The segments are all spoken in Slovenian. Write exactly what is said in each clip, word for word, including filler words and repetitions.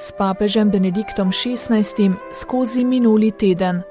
s papežem Benediktom šestnajstim skozi minuli teden.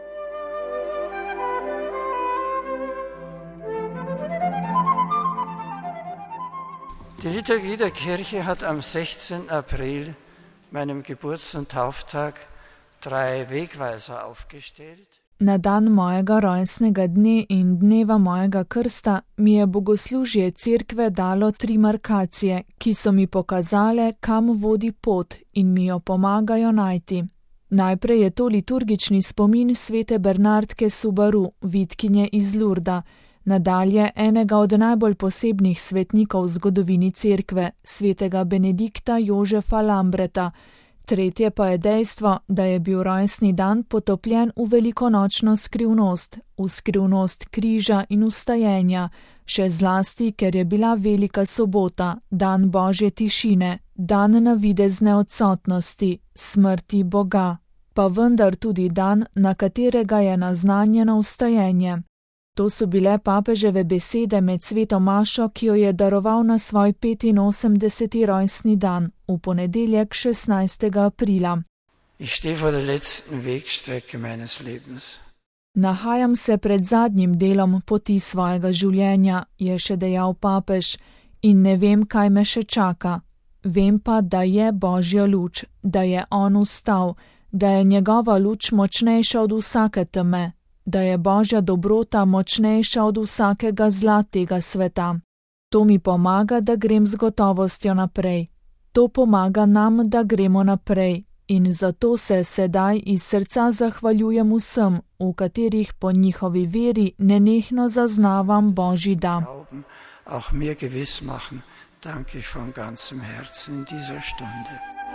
Die Liturgie der Kirche hat am sechzehnten April, meinem Geburts- und Tauftag, drei Wegweiser aufgestellt. Na dan mojega rojstnega dne in dneva mojega krsta mi je bogoslužje cerkve dalo tri markacije, ki so mi pokazale, kam vodi pot in mi jo pomagajo najti. Najprej je to liturgični spomin svete Bernardke Subaru, vitkinje iz Lurda, nadalje enega od najbolj posebnih svetnikov v zgodovini cerkve, svetega Benedikta Jožefa Lambreta. Tretje pa je dejstvo, da je bil rojstni dan potopljen v velikonočno skrivnost, v skrivnost križa in vstajenja, še zlasti, ker je bila velika sobota, dan Božje tišine, dan navidezne odsotnosti, smrti Boga, pa vendar tudi dan, na katerega je naznanjeno vstajenje. To so bile papeževe besede med sveto mašo, ki jo je daroval na svoj petinosemdeseti rojstni dan, v ponedeljek šestnajstega aprila. Ich stehe vor der letzten Wegstrecke meines Lebens. Nahajam se pred zadnjim delom poti svojega življenja, je še dejal papež, in ne vem, kaj me še čaka. Vem pa, da je Božja luč, da je on vstal, da je njegova luč močnejša od vsake teme, da je Božja dobrota močnejša od vsakega zla tega sveta. To mi pomaga, da grem z gotovostjo naprej. To pomaga nam, da gremo naprej. In zato se sedaj iz srca zahvaljujem vsem, v katerih po njihovi veri nenehno zaznavam Božji da. Auch mir gewiss machen, danke ich von ganzem Herzen in dieser Stunde.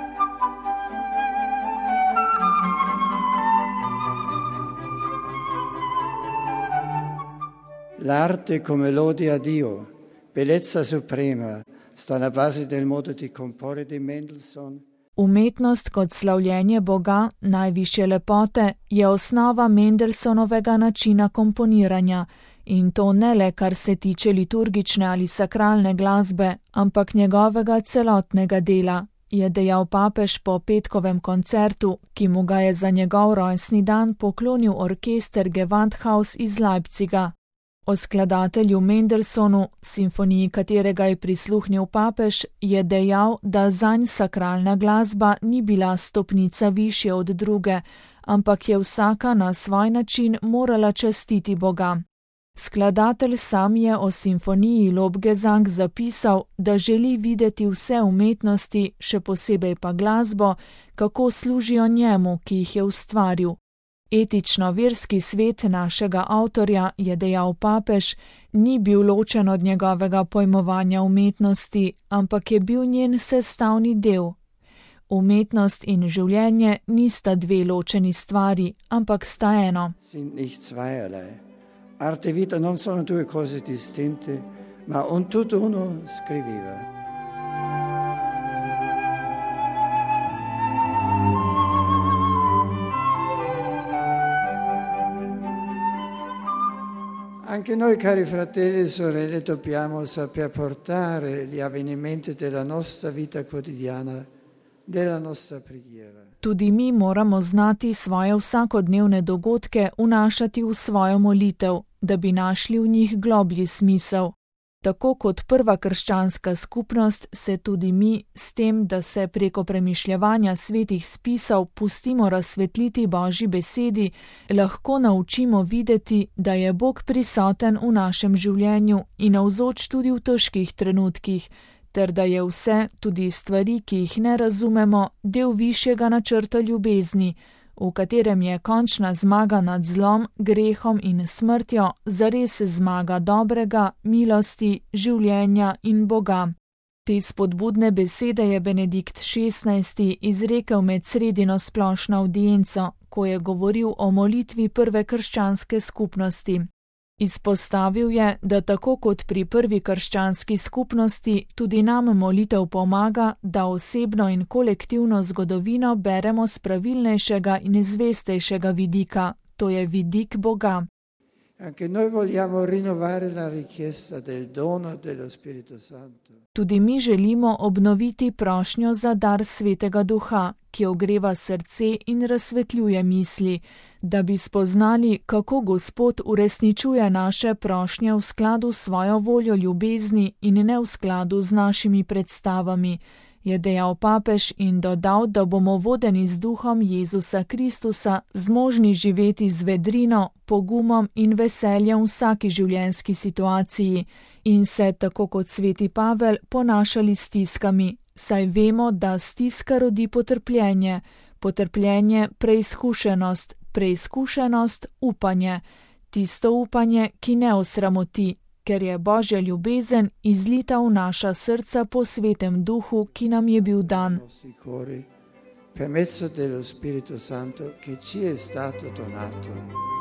L'arte come lode a Dio, bellezza suprema, sta na base del modo di comporre di Mendelssohn. Umetnost kot slavljenje Boga, najvišje lepote, je osnova Mendelssohnovega načina komponiranja, in to ne le kar se tiče liturgične ali sakralne glasbe, ampak njegovega celotnega dela, je dejal papež po petkovem koncertu, ki mu ga je za njegov rojstni dan poklonil orkester Gewandhaus iz Leipziga. O skladatelju Mendelssohnu, simfoniji katerega je prisluhnil papež, je dejal, da zanj sakralna glasba ni bila stopnica višje od druge, ampak je vsaka na svoj način morala častiti Boga. Skladatelj sam je o simfoniji Lobgesang zapisal, da želi videti vse umetnosti, še posebej pa glasbo, kako služijo njemu, ki jih je ustvaril. Etično-verski svet našega avtorja, je dejal papež, ni bil ločen od njegovega pojmovanja umetnosti, ampak je bil njen sestavni del. Umetnost in življenje nista dve ločeni stvari, ampak sta eno. Sind nicht zweierlei. Arte vita non sono due cose distinte, ma un tutt'uno scriveva. Anche noi, cari fratelli e sorelle, dobbiamo saper portare gli avvenimenti della nostra vita quotidiana, della nostra preghiera. Tudi mi moramo znati svoje vsakodnevne dogodke vnašati v svojo molitev, da bi našli v njih globlji smisel. Tako kot prva krščanska skupnost se tudi mi s tem, da se preko premišljevanja svetih spisov pustimo razsvetliti Božji besedi, lahko naučimo videti, da je Bog prisoten v našem življenju in navzoč tudi v težkih trenutkih, ter da je vse, tudi stvari, ki jih ne razumemo, del višjega načrta ljubezni, v katerem je končna zmaga nad zlom, grehom in smrtjo zares zmaga dobrega, milosti, življenja in Boga. Te spodbudne besede je Benedikt šestnajsti izrekel med sredino splošno avdienco, ko je govoril o molitvi prve krščanske skupnosti. Izpostavil je, da tako kot pri prvi krščanski skupnosti, tudi nam molitev pomaga, da osebno in kolektivno zgodovino beremo z pravilnejšega in zvestejšega vidika, to je vidik Boga. Anche noi vogliamo rinnovare la richiesta del dono dello Spirito Santo. Tudi mi želimo obnoviti prošnjo za dar Svetega Duha, ki ogreva srce in razsvetljuje misli, da bi spoznali, kako Gospod uresničuje naše prošnje v skladu s svojo voljo ljubezni in ne v skladu z našimi predstavami, je dejal papež in dodal, da bomo vodeni z duhom Jezusa Kristusa zmožni živeti z vedrino, pogumom in veseljem v vsaki življenjski situaciji in se, tako kot sveti Pavel, ponašali s stiskami, saj vemo, da stiska rodi potrpljenje, potrpljenje preizkušenost, preizkušenost upanje, tisto upanje, ki ne osramoti, ker je Božja ljubezen izlita v naša srca po Svetem Duhu, ki nam je bil dan. Per mezzo dello Spirito Santo che ci è stato donato.